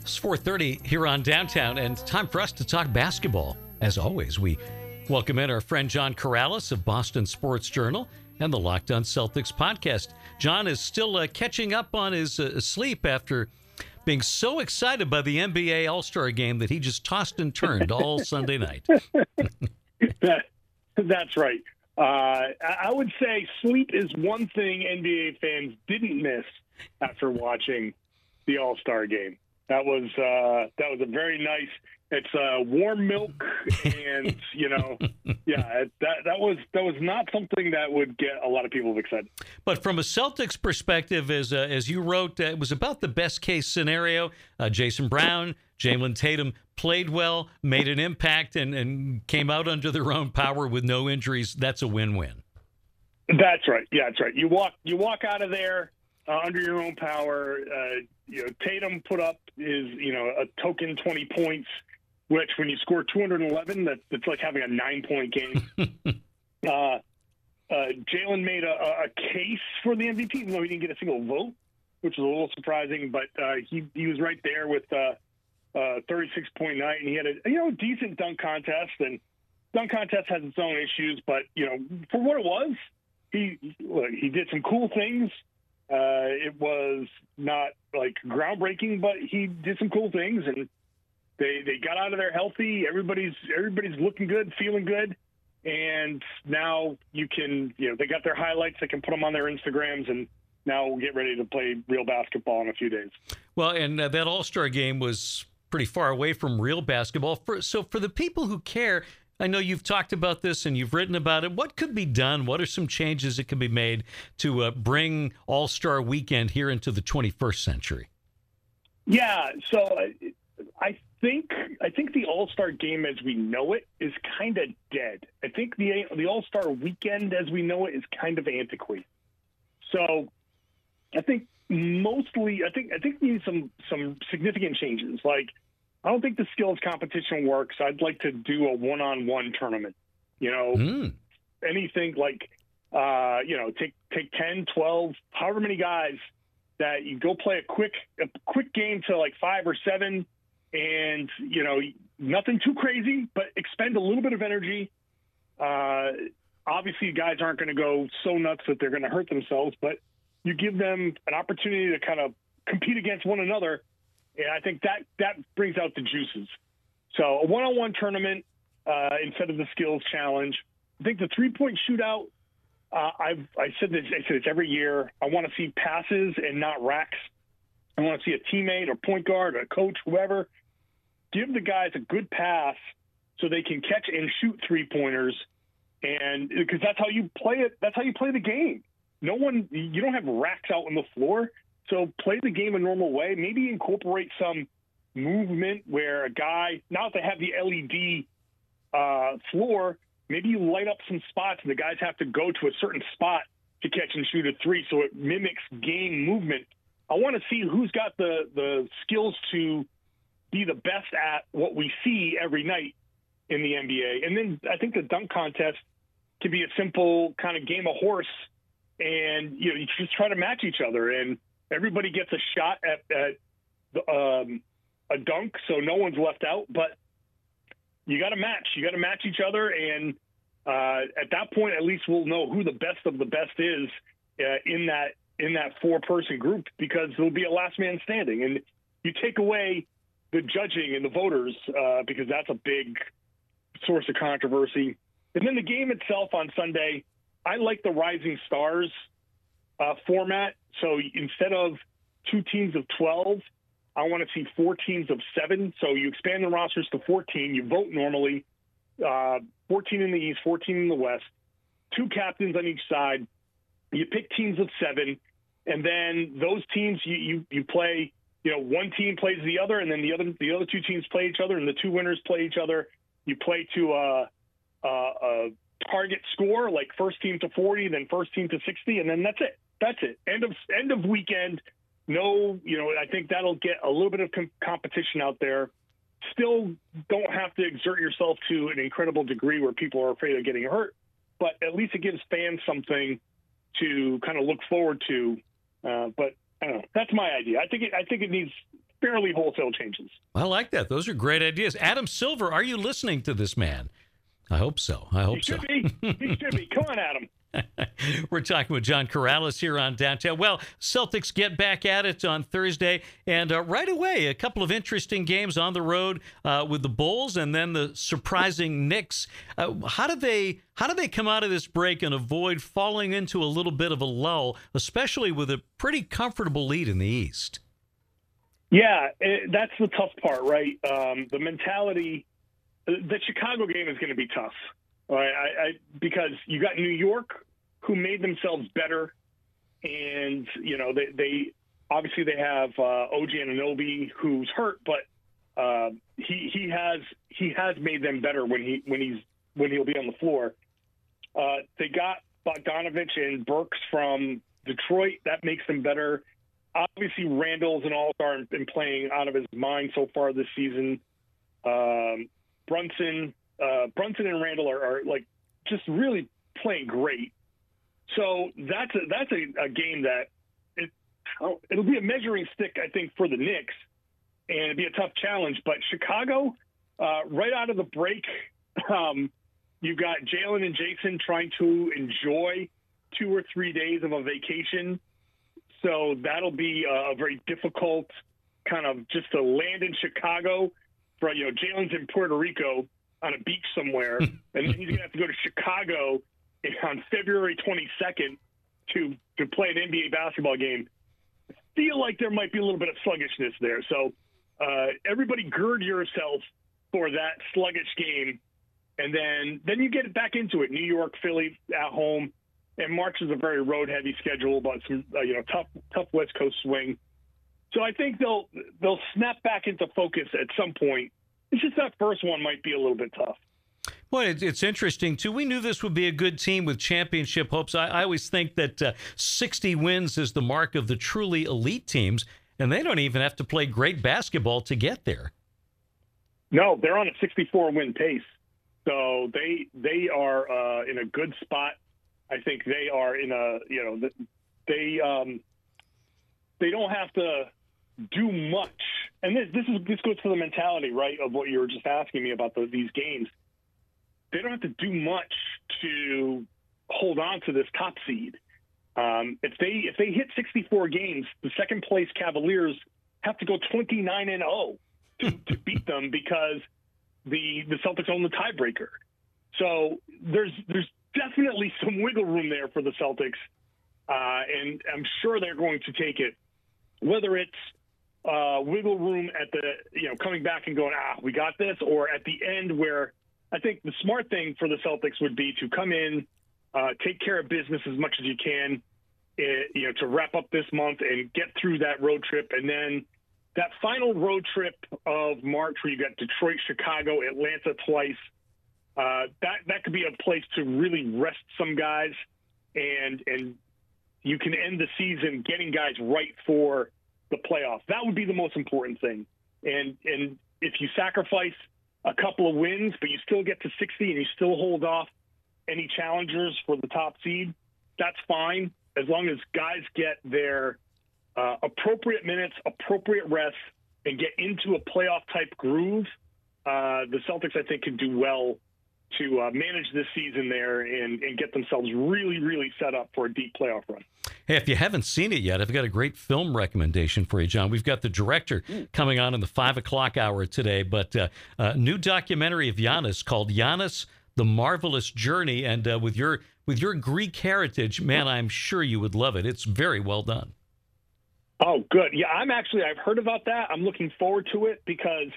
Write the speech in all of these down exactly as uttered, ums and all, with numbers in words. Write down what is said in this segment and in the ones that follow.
It's four thirty here on Downtown, and time for us to talk basketball. As always, we welcome in our friend John Corrales of Boston Sports Journal and the Locked On Celtics podcast. John is still uh, catching up on his uh, sleep after being so excited by the N B A All-Star game that he just tossed and turned all Sunday night. that, that's right. Uh, I would say sleep is one thing N B A fans didn't miss after watching the All-Star game. That was uh, that was a very nice. It's uh, warm milk, and you know, yeah, that that was that was not something that would get a lot of people excited. But from a Celtics perspective, as uh, as you wrote, uh, it was about the best case scenario. Uh, Jason Brown, Jalen Tatum played well, made an impact, and, and came out under their own power with no injuries. That's a win-win. That's right. Yeah, that's right. You walk you walk out of there uh, under your own power. Uh, you know, Tatum put up his you know a token twenty points. Which, when you score two hundred eleven, that, that's like having a nine-point game. uh, uh, Jalen made a, a case for the M V P, even though he didn't get a single vote, which was a little surprising. But uh, he he was right there with uh, uh, thirty-six point nine, and he had a you know decent dunk contest. And dunk contest has its own issues, but you know for what it was, he look, he did some cool things. Uh, it was not like groundbreaking, but he did some cool things and. They they got out of there healthy. Everybody's everybody's looking good, feeling good, and now you can you know they got their highlights. They can put them on their Instagrams, and now we'll get ready to play real basketball in a few days. Well, and uh, that All-Star game was pretty far away from real basketball. For, so for the people who care, I know you've talked about this and you've written about it. What could be done? What are some changes that can be made to uh, bring All-Star Weekend here into the twenty-first century? Yeah, so uh, I. think I think the All-Star game as we know it is kind of dead. I think the the All-Star weekend as we know it is kind of antiquated. So I think mostly I think I think we need some some significant changes. Like I don't think the skills competition works. I'd like to do a one-on-one tournament. You know, mm. anything like uh, you know, take take ten, twelve, however many guys that you go play a quick a quick game to like five or seven. And, you know, nothing too crazy, but expend a little bit of energy. Uh, obviously, guys aren't going to go so nuts that they're going to hurt themselves, but you give them an opportunity to kind of compete against one another. And I think that, that brings out the juices. So a one-on-one tournament uh, instead of the skills challenge. I think the three-point shootout, uh, I've I said this I said this every year. I want to see passes and not racks. I want to see a teammate or point guard or a coach, whoever, give the guys a good pass so they can catch and shoot three-pointers, and because that's how you play it. That's how you play the game. No one, you don't have racks out on the floor, so play the game a normal way. Maybe incorporate some movement where a guy, now that they have the L E D uh, floor, maybe you light up some spots and the guys have to go to a certain spot to catch and shoot a three, so it mimics game movement. I want to see who's got the, the skills to be the best at what we see every night in the N B A. And then I think the dunk contest can be a simple kind of game of horse, and you know you just try to match each other, and everybody gets a shot at, at the, um, a dunk, so no one's left out. But you got to match. You got to match each other, and uh, at that point, at least we'll know who the best of the best is uh, in that. in that four-person group, because there'll be a last man standing. And you take away the judging and the voters uh, because that's a big source of controversy. And then the game itself on Sunday, I like the Rising Stars uh, format. So instead of two teams of twelve, I want to see four teams of seven. So you expand the rosters to fourteen. You vote normally, uh, fourteen in the East, fourteen in the West, two captains on each side. You pick teams of seven. And then those teams, you, you, you play, you know, one team plays the other, and then the other the other two teams play each other, and the two winners play each other. You play to a, a, a target score, like first team to forty, then first team to sixty, and then that's it. That's it. End of end of weekend. No, you know, I think that'll get a little bit of com- competition out there. Still don't have to exert yourself to an incredible degree where people are afraid of getting hurt, but at least it gives fans something to kind of look forward to. Uh, but I don't know. That's my idea. I think it, I think it needs fairly wholesale changes. I like that. Those are great ideas. Adam Silver, are you listening to this man? I hope so. I hope He should so. be. He should be. Come on, Adam. We're talking with John Corrales here on Downtown. Well, Celtics get back at it on Thursday, and uh, right away, a couple of interesting games on the road uh, with the Bulls, and then the surprising Knicks. Uh, how do they how do they come out of this break and avoid falling into a little bit of a lull, especially with a pretty comfortable lead in the East? Yeah, it, that's the tough part, right? Um, the mentality. The Chicago game is going to be tough. Right, I, I, because you got New York, who made themselves better, and you know they, they obviously they have uh, O G Anunoby, who's hurt, but uh, he he has he has made them better when he when he's when he'll be on the floor. Uh, they got Bogdanovich and Burks from Detroit, that makes them better. Obviously, Randall's an all-star and been playing out of his mind so far this season. Um, Brunson. Uh, Brunson and Randall are, are like just really playing great. So that's a, that's a, a game that it, it'll be a measuring stick, I think, for the Knicks, and it'd be a tough challenge. But Chicago, uh, right out of the break, um, you've got Jalen and Jason trying to enjoy two or three days of a vacation. So that'll be a very difficult kind of just to land in Chicago. For you know, Jalen's in Puerto Rico on a beach somewhere, and then he's going to have to go to Chicago on February twenty-second to to play an N B A basketball game. I feel like there might be a little bit of sluggishness there. So uh, everybody gird yourself for that sluggish game, and then then you get back into it. New York, Philly at home, and March is a very road-heavy schedule, but some uh, you know tough tough West Coast swing. So I think they'll they'll snap back into focus at some point. It's just that first one might be a little bit tough. Well, it's interesting, too. We knew this would be a good team with championship hopes. I, I always think that uh, sixty wins is the mark of the truly elite teams, and they don't even have to play great basketball to get there. No, they're on a sixty-four win pace. So they they are uh, in a good spot. I think they are in a, you know, they um, they don't have to do much. And this this is this goes to the mentality, right, of what you were just asking me about the, these games. They don't have to do much to hold on to this top seed. Um, if they if they hit sixty-four games, the second place Cavaliers have to go twenty-nine and oh to, to beat them because the the Celtics own the tiebreaker. So there's there's definitely some wiggle room there for the Celtics, uh, and I'm sure they're going to take it. Whether it's uh, wiggle room at the, you know, coming back and going, ah, we got this, or at the end where I think the smart thing for the Celtics would be to come in, uh, take care of business as much as you can, uh, you know, to wrap up this month and get through that road trip. And then that final road trip of March where you got Detroit, Chicago, Atlanta twice, uh, that, that could be a place to really rest some guys, and, and you can end the season getting guys right for the playoffs. That would be the most important thing. And and if you sacrifice a couple of wins, but you still get to sixty and you still hold off any challengers for the top seed, that's fine, as long as guys get their uh, appropriate minutes, appropriate rest, and get into a playoff-type groove. Uh, the Celtics, I think, can do well to uh, manage this season there and, and get themselves really, really set up for a deep playoff run. Hey, if you haven't seen it yet, I've got a great film recommendation for you, John. We've got the director coming on in the five o'clock hour today, but uh, a new documentary of Giannis called Giannis, The Marvelous Journey. And uh, with your with your Greek heritage, man, I'm sure you would love it. It's very well done. Oh, good. Yeah, I'm actually, I've heard about that. I'm looking forward to it because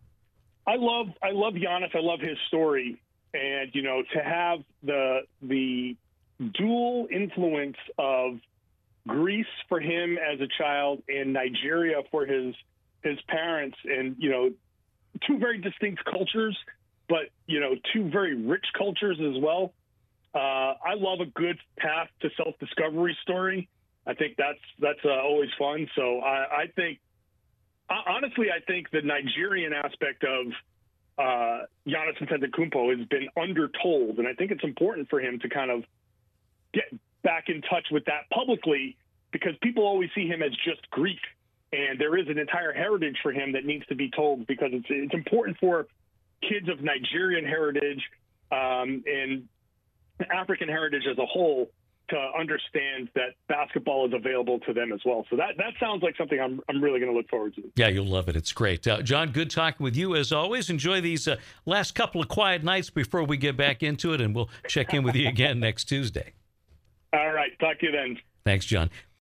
I love I love Giannis. I love his story. And, you know, to have the the dual influence of Greece for him as a child and Nigeria for his his parents, and, you know, two very distinct cultures, but, you know, two very rich cultures as well. Uh, I love a good path to self-discovery story. I think that's that's uh, always fun. So I, I think, honestly, I think the Nigerian aspect of uh, Giannis Antetokounmpo has been undertold, and I think it's important for him to kind of get back in touch with that publicly, because people always see him as just Greek. And there is an entire heritage for him that needs to be told, because it's it's important for kids of Nigerian heritage um, and African heritage as a whole to understand that basketball is available to them as well. So that, that sounds like something I'm I'm really going to look forward to. Yeah, you'll love it. It's great. Uh, John, good talking with you as always. Enjoy these uh, last couple of quiet nights before we get back into it, and we'll check in with you again next Tuesday. All right. Talk to you then. Thanks, John.